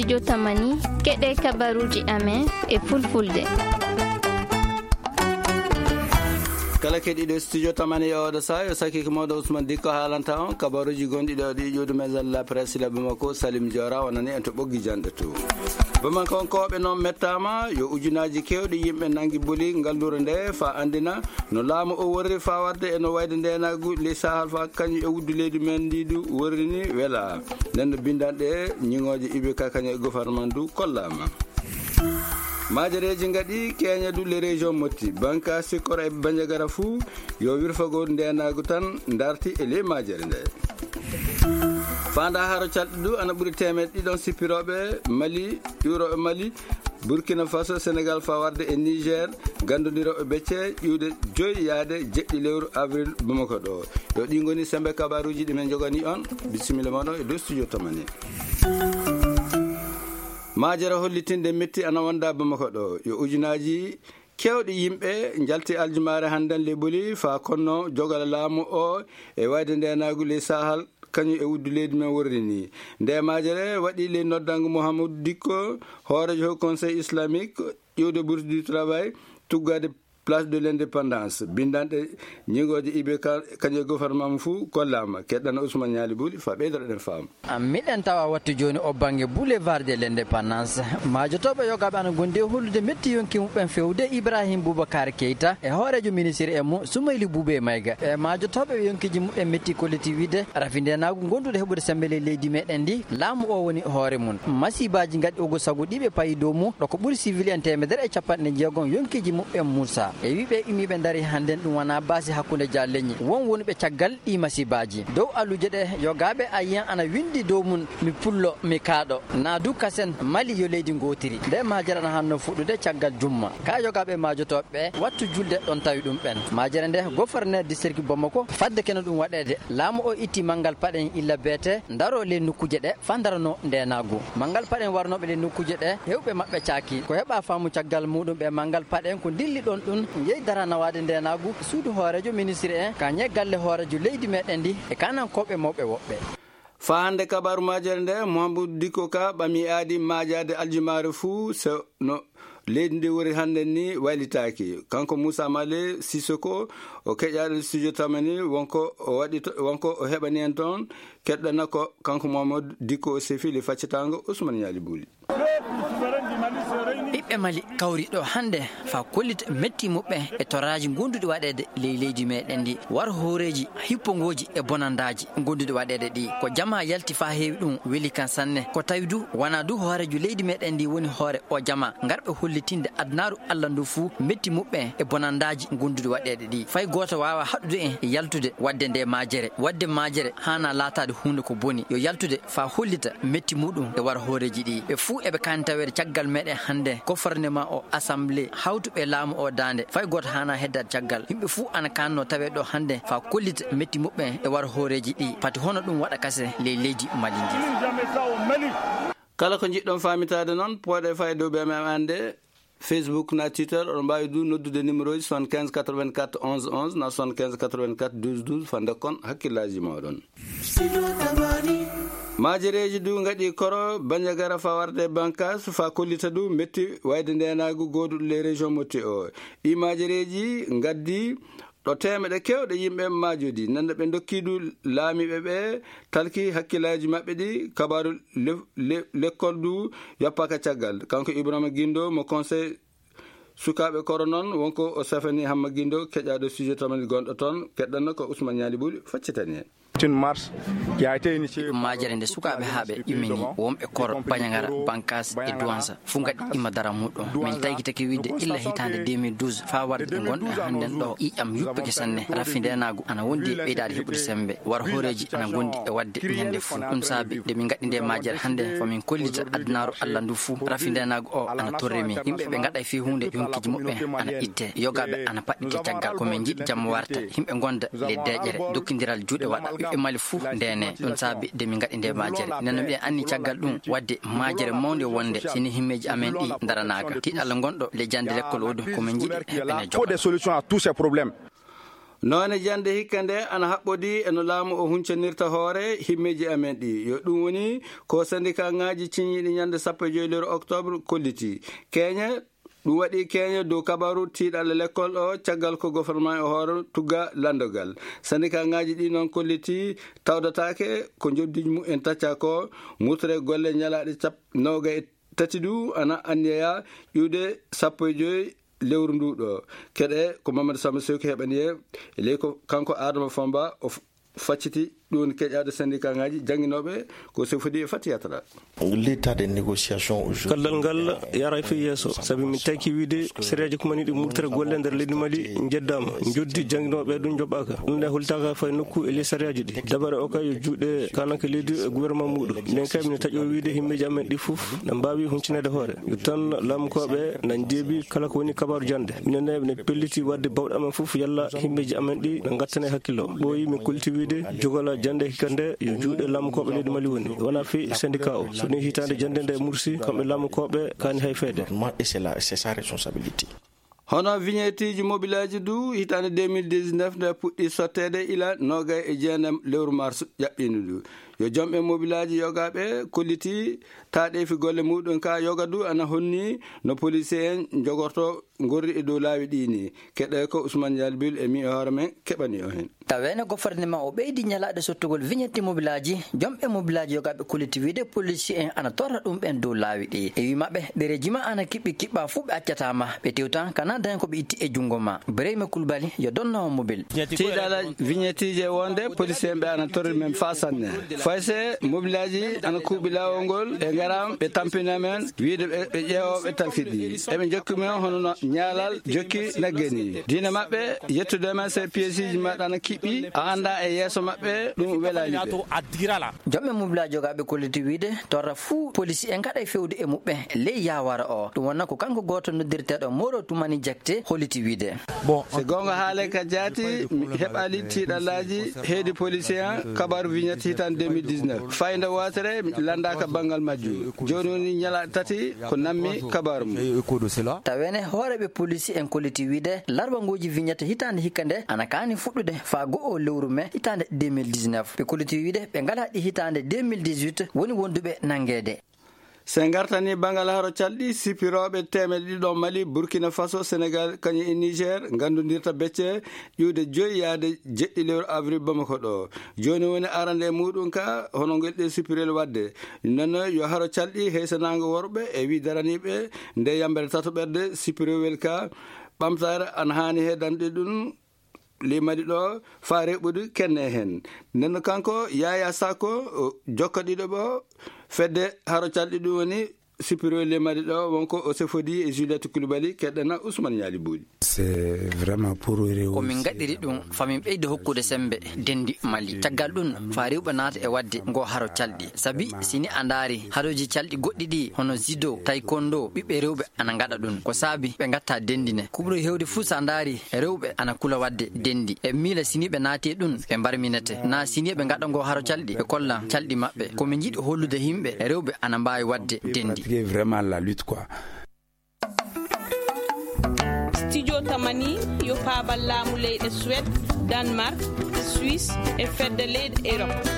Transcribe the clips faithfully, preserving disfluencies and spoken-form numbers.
studio Tamani keɗe kabaruji amen e fulfulde. kala keɗiɗo studio Tamani oɗo sa yo saki ko mawɗo Ousmane Dikko haalanta on kabaruji gonɗiɗo ɗi ƴewdu maison la presse la Bamako Salim Diora wonani en to ɓoggi janɗo to Bamako koɓe noon mettama yo ujunaji kewɗi yimɓe nangi boli ngallure nde fa andina no laamu o worri fa wadde eno wayde ndenagu les sahal fa kañum e wuddu leydi men ndiɗu worrini wela nden no bindanɗe ñiŋoje ibika kañum e gouvernement du kollama majareji gaɗi keñadu les régions motti banka sikkoro e bandiagara fou yo wirfago ndenagu tan darti e ley majere nde fanda haro calɗi ɗu ana ɓuuri temeɗe ɗiɗon sippiroɓe Mali ƴuuroɓe Mali Burkina Faso Sénégal fa warde e Niger gandodiroɓe becce ƴiwde joyi yaade jeɗɗi lewru avril Bamako ɗo yo ɗi goni sembe kabaruji ɗimen jogani on bisimilla moɗon e dow studio Tamani. Majere hollitinde metti ana wonda Bamako ɗo yo ujunaji kewɗi yimɓe jalti aljumare hannden le boli fa konno jogala laamu o e wayde ndenagu les sahal kañum e wuddu leydi men worri ni nde majere waɗi le noddango Mouhamadou Dikko hoorejo conseil islamique ƴewde bourse du travail tuggade place de l'indépendance bindanɗe ñigoje ibe kañum e gouvernement fou kollama keɗɗana Ousmane Ñali Bouli fa ɓeydoɗen faam miɗen tawa wattu joni o banggue boulevard de l'indépendance majotoɓe yogaɓe ana gondi e hollude metti yonki muɓen fewde Ibrahima Boubacar Keita e hoorejo ministre e mo Soumaïli Boubé Mayga e majotoɓe yonkiji muɓen metti collectivité rafindenagu gondude heɓude sembele leydi meɗen ndi laamu o woni hoore mum masibaji gaɗi ogo sago ɗiɓe payi dow mum ɗoko ɓuuri civil en temedere e capanɗe jeegom yonkiji muɓen Moussa e wiɓe imiɓe daari hannden ɗum wona basi hakkude jalleñi won wonɓe caggal ɗi masibaji dow aluje ɗe yogaɓe ayiyan ana windi dow mum mi pullo mi kaaɗo na du kasen Mali yo leydi gotiri nde majere ana hanno fuɗɗude caggal jumma ka yogaɓe majotoɓeɓe wattu julde ɗon tawi ɗum ɓen majere nde gouverneur district Bamako fadde kene ɗum waɗede laamu o itti manggal paɗen illa beete daro le nokkuje ɗe fa darano ndenagu manggal paɗen warnoɓe le nokkuje ɗe hewɓe mabɓe caaki ko heɓa faamu caggal muɗum ɓe manggal paɗen ko dilli ɗon ɗum yeyi dara nawade ndenagu suudu hoorejo ministre en ka ñe galle hoorejo leydi meɗen ndi e kanankoɓe mawɓe woɓɓe fa hande kabaru majere nde Mouhamadou Dikko ka ɓami aadi majade aljumare fou so no leydi ndi wori hannden ni waylitaki kanko Moussa Malé Sissoko o keƴaɗo studio Tamani wonko o waɗi wonko o heɓani en toon keɗɗana ko kanko Mouhamadou Dikko o sefili faccatango Ousmane Ñali Bouli ɓiɓɓe Mali kawriɗo hande fa kollita metti muɓɓe e toraji gonduɗi waɗede ley leydi meɗen ndi war hooreji hippogoji e bonandaji gonduɗi waɗede ɗi ko jama yalti fa heewi ɗum weeli kan sanne ko tawi du wona du hoorejo leydi meɗen ndi woni hoore o jama garɓe hollitinde adnaru Allah ndu fuu metti muɓɓe e bonandaji gonduɗi waɗede ɗi fay goto wawa haɗude en e yaltude wadde nde majere wadde majere hana latade hunde ko boni yo yaltude fa hollita metti muɗum e war hooreji ɗi ɓe fuu eɓe kani tawede caggal meɗen hande gouvernement o assemblée hawtuɓe laamu o dande fay goto hana heddade caggal yimɓe fuu ana kanno tawe ɗo hande fa kollita metti muɓɓe e war hooreji ɗi pati hono ɗum waɗa kase ley leydi Mali ndi kala ko jiɗɗon famitade noon poɗe fay dow ɓe mem ande Facebook na Twitter oɗon mbawi du noddude numéro ji soixante-quinze quatre-vingt-quatre onze onze na soixante-quinze quatre-vingt-quatre douze douze fande kon hakkillaji mawɗon majereji du gaɗi koro bandiagara fa warde bankas fa kollita du metti wayde ndenagu goduɗo les régions motti o i majereji gaddi ɗo temeɗe kewɗe yimɓe majodi nande ɓe dokkidu laamiɓe ɓe talki hakkillaji maɓɓe ɗi kabaru l'école du yoppaka caggal kanko Ibrahima Guindo mo conseil sukaɓe koro noon wonko o safani Hamma Guindo keƴaɗo sujet Tamani gonɗo toon keɗɗanno ko Ousmane Ñali Bouli faccitani hen une marche qui a été initiée majere nde sukaɓe haaɓe ƴummini wonɓe koro bañagara bankas e douansa fu gaɗi imma dara muɗum min taygitake widde illa hitande deux mille douze fa warde ɓe gonɗe hannden ɗo ƴiƴam yuppake sanne raffi ndenagu ana wondi ɓeydade heɓude sembe war hooreji ana gondi e wadde ñande fuu ɗum saabi nde min gaɗi nde majere hande famin kollita adnaru Allah ndu fuu raffi ndenagu o ana torremi yimɓe ɓe gaɗa fi hunde yonkiji muɓɓe ana itte yogaɓe ana paɗɗike caggal komin jiiɗi jamma warta yimɓe gonda le deƴere dokkodiral juuɗe waɗa ɓiɓɓe Mali fuu ndene ɗum saabi nde min gaɗi nde majere nenen ɓe anni caggal ɗum wadde majere mawde wonde sini himmeji amen ɗi daranaka tiɗalla gonɗo le jande l'école o ɗum komin jiiɗi heɓene jogo des solutions à tous ces problèmes. noone jande hikka nde ana haɓɓodi eno laamu o huncanirta hoore himmeji amen ɗi yo ɗum woni ko syndicat ŋaji ciñiɗi ñande sappo e joyi lewru octobre kolliti keñe ɗum waɗi keñe dow kabaru tiiɗal l'école o caggal ko gouvernement o hoore tugga landogal syndicat ŋaji ɗi noon kolliti tawdatake ko joddiji mum en tacca ko murtore golle ñalaɗe cap noga e tati du ana anniya ƴiwde sappo e joyi lewru ndu ɗo keɗe ko Mamadou Samba Seyki heɓani e ley ko kanko Adama Famba o facciti ɗum keƴade syndicat ngaji jangguinoɓe ko sefodi e fatiyatara l'état des négociations aujourd'hui kaldal ngal yara fi yesso sabi min taki wiide séréji ko mani ɗi murtere golle nder leydi Mali jeddama joddi jangguinoɓe ɗum joɓaka ɗum nde hultaka fay nokku e les séréji ɗi dabare o kay yo juuɗe kanaka leydi e gouvernement muɗum nden kay min taƴo wiide himmeji amen ɗi foof ne mbawi huncinede hoore yo tan lamkoɓe nan jeebi kala ko woni kabaru jande minenne ne pelliti wadde bawɗe amen foof yalla himmeji amen ɗi ne gattane hakkillo ɓooyi min kolti wiide jogola jande hikande yo juuɗe lamkoɓe leydi Mali woni wona fi syndicat o so ni hitande jande nde mursi kamɓe lamkoɓe kani hay feede et c'est la c'est sa responsabilité. hono vignette mobilaji du hitande deux mille dix-neuf nde puɗɗi sottede ila noga e jeenam lewru mars ƴaɓɓino du yo jomɓe mobilaji yogaɓe kolliti taɗe fi golle muɗum ka yoga du ana honni no policier en jogorto gorri e dow laawi ɗini keɗe ko Ousmane Dialbil e mi e hoore men keɓani o hen tawene gouvernement o ɓeydi ñalaɗe sottugol vignette mobilaji jomɓe mobilaji yogaɓe kolliti wiide policier en ana torra ɗum ɓen dow laawi ɗi e wimaɓe ɗereji ma ana kiɓɓi kiɓɓa fuu ɓe accatama ɓe tewtan kana dañ ko ɓe itti e junggo ma Birayma Koulibaly yo donnawo mobile tiɗala vignette je wonde policier ɓe ana torri men fa sanne fayse mobilaji ana kuuɓi lawol ngol e garam ɓe tampina men wiide ɓe ƴeewoɓe tafiɗi eɓe jokki men hono ñaalal jokki naggeni dina mabɓe yettude men se pièces ji maɗa ana kiɓɓi a anda e yeeso mabɓe ɗum welani ɓe joɓɓe mobilaji jogaɓe kolliti wiide torra fuu police en gaɗa e fewde e muɓɓe ley yawara o ɗum wonna ko kanko goto noddirteɗo Moro Toumani Diakité holliti wiide bon so gonga haale ka jaati mi heɓali tiiɗallaji heedi policier en kabaru vignette hitande deux mille dix-neuf fayde wotere landaka banggal majju joni woni ñala tati ko nammi kabaru mum tawene hooreɓe police en kolliti wiide larbangoji vignette hitande hikka nde ana kani fuɗɗude fa go'o lewru mai hitande deux mille dix-neuf ɓe kolliti wiide ɓe ngalaɗi hitande deux mille dix-huit woni wonduɓe nangede sen gartani bangal haro calɗi sipiroɓe temeɗe ɗiɗo Mali Burkina Faso Sénégal kañum e Niger gandodirta becce ƴiwde joyi yaade jeɗɗi lewru avril Bamako ɗo joni woni arande e muɗum ka hono gelɗe sipirel wadde nono yo haro calɗi heysanago worɓe e wi daraniɓe nde yambere tato ɓerde sipirowel ka ɓamtare ana hani hedanɗe ɗum limadi ɗo fa reɓude kenne hen nenno kanko Yaya Sako jokka ɗiɗo ɓo fedde haro calɗi ɗum woni sipiro limadi ɗo wonko o sefodi e Juliette Koulibaly keɗɗana Ousmane Yali Boudi c'est vraiment pour komin gaɗiri ɗum famin ɓeyde hokkude sembe dendi Mali caggal ɗum fa rewɓe naata e wadde ngo haro calɗi sabi sini a ndaari haroji calɗi goɗɗi ɗi hono judo taekwondo ɓiɓɓe rewɓe ana gaɗa ɗum ko saabi ɓe gatta dendine kuɓro hewde fuu sa ndaari rewɓe ana kula wadde dendi e miila sini ɓe naati ɗum ɓe mbarminete na sini ɓe gaɗa ngo haro calɗi ɓe kolla calɗi maɓɓe komin jiiɗi hollude himɓe rewɓe ana mbawi wadde dendi vraiment la lutte quoi. Studio Tamani yo paabal laamu leyɗe Suède, Danemark, Suisse e fedde leyɗe Europe.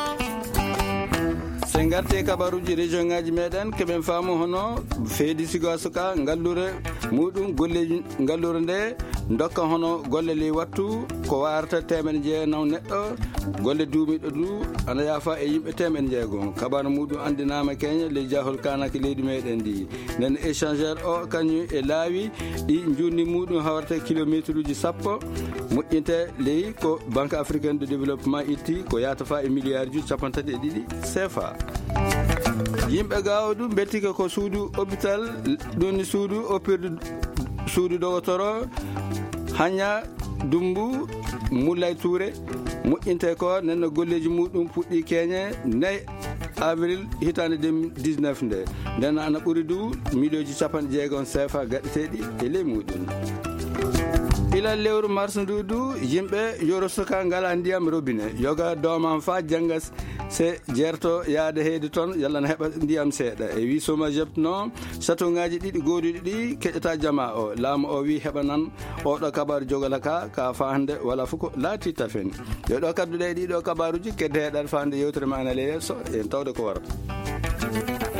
sen garte kabaruji région ngaji meɗen keɓen faamu hono feedi sigo suka ngallure muɗum golleji ngallure nde dokka hono golle li wattu ko warata temen jeenaw neɗɗo golle duumiɗo du ana yaafa e yimɓe temen jeegom kabaru muɗum andinama keñe ley jahol kanaki leydi meɗen ndi nen échangeur o kañum e laawi ɗi jurni muɗum hawrata kilométre uji sappo moƴƴinte ley ko banque africaine de développement itti ko yata fa e milliard ji capan tati e ɗiɗi C F A yimɓe gawɗu bettike ko suudu hôpital ɗonni suudu opirde suudu dogotoro Hagna Dumbu Moulay Touré moƴƴinte ko nenno golleji muɗum puɗɗi keñe nayi avril hitande deux mille dix-neuf nde nden ana ɓuuri du million ji capanɗe jeegom C F A gaɗeteɗi e ley muɗum gila lewru mars ndudu yimɓe yoro suka ngala ndiyam robinet yoga doman fa jangas se jerto yaade heedi ton yalla na heɓa ndiyam seeɗa e wi soma jeptno château ngaji ɗiɗi goduɗi ɗi keƴata jama o laamu o wi heɓa nan oɗo kabaru jogala ka ka fande wala foko laati tafen ɗeɗo kadduɗe ɗiɗo kabaruji kedde heɗat fande yewtere ma ana le yesso en tawde ko warata.